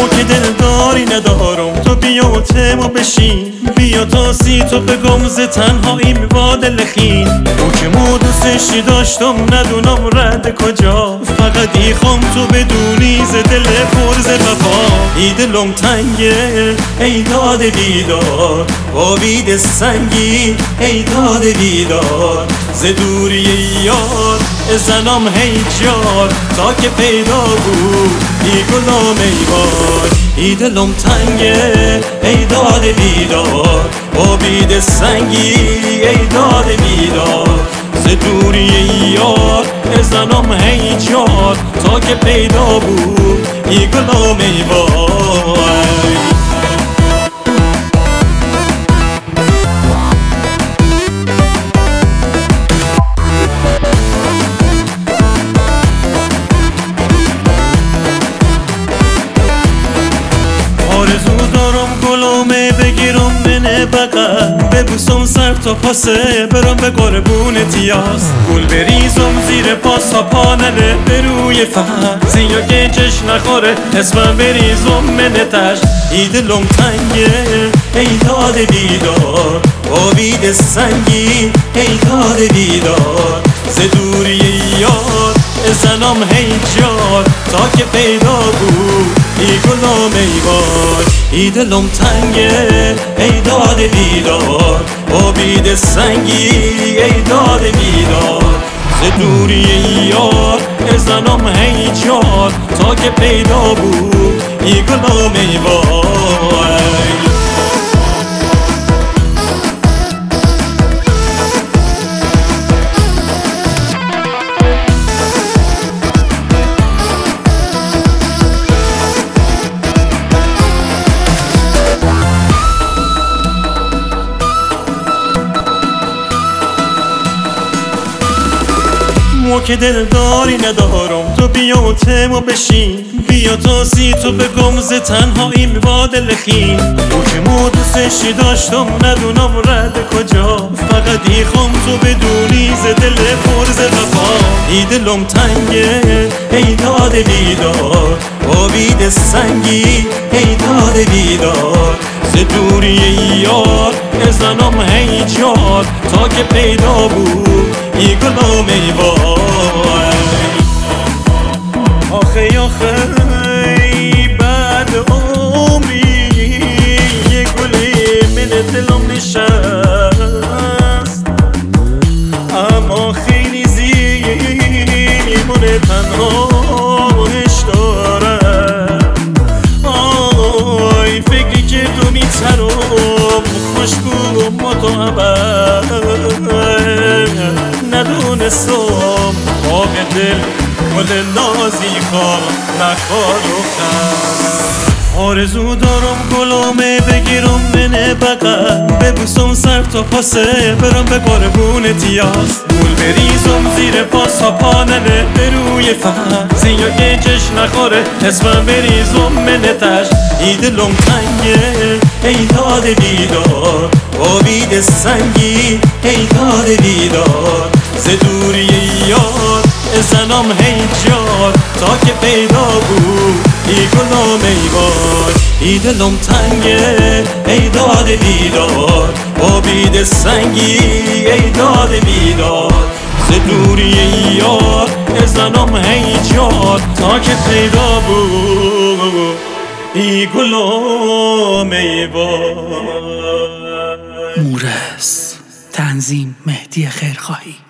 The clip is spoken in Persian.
که دلداری ندارم، تو بیا و تمو بشین، بیا تا سی تو بگم ز تنهایی میوا دل خین. او که مو دوستشی داشتم ندونم رد کجا، فقط ایخوام تو بدونی ز دل پر ز وفا. ای دلم تنگه ای داد بیدار، با بید سنگی ای داد بیدار. ز دوری یار زنم هی جار، تا که پیدا بود ای گلام ای بار. ای دلم تنگه ای داد بیدار، با بید سنگی ای داد بیدار. ز دوری یار زنم هی جار، تا که پیدا بود ای گلام ای بار. آرزو دارم گلومه بگیرم منه بغل، ببوسم سر تا پاسه برم به قربون تیاس. گل بریزم زیر پاس تا پا نره به روی فرد، زیا گنجش نخوره اسمم بریزم منه تش. ای دلم تنگه ای داد بیدار، با بید سنگی ای داد بیدار. ز دوری یار زنم هی جار، تا که پیدا بود ای گلام ای بار. ای دلم تنگه ای داد بیدار، با بید سنگی ای داد بیدار. ز دوری یار زنم هی جار، تا که پیدا بود ای گلام ای بار. مو که دلداری ندارم، تو بیا و تمو بشین، بیا تا سی تو بگم ز تنهایی میوا دل خین. او که مو دوستشی داشتم ندونم رد کجا، فقط ایخوام تو بدونی ز دل پر ز وفا. ای دلم تنگه ای داد بیدار، با بید سنگی ای داد بیدار. ز دوری یار زنم هی جار، تا که پیدا بود ای گلام ای بار. آخه آخه بعد عمری یه گلی من دلم نشست، اما خیلی زیمونه تنهاش دارم. آی فکری که تو میترم خوشگو متعبد، ندونستم باغ دل گل نازی کار نخواد و خست. آرزو دارم گلومه بگیرم منه بغل، ببوسم سر تا پاسه برم به قربون تیاس. گل بریزم زیر پاس تا پا نره به روی فرد، زیا گنجش نخوره اسمم بریزم منه تش. ای دلم تنگه ای داد بیدار، با بید سنگی ای داد بیدار. ز دوری یار زنم هی جار، تا که پیدا بود ای گلام ای بار. ای دلم تنگه ای داد بیدار، با بید سنگی ای داد بیدار. ز دوری یار زنم هی جار، تا که پیدا بود ای گلام ای بار. مورس تنظیم مهدی خیرخواهی.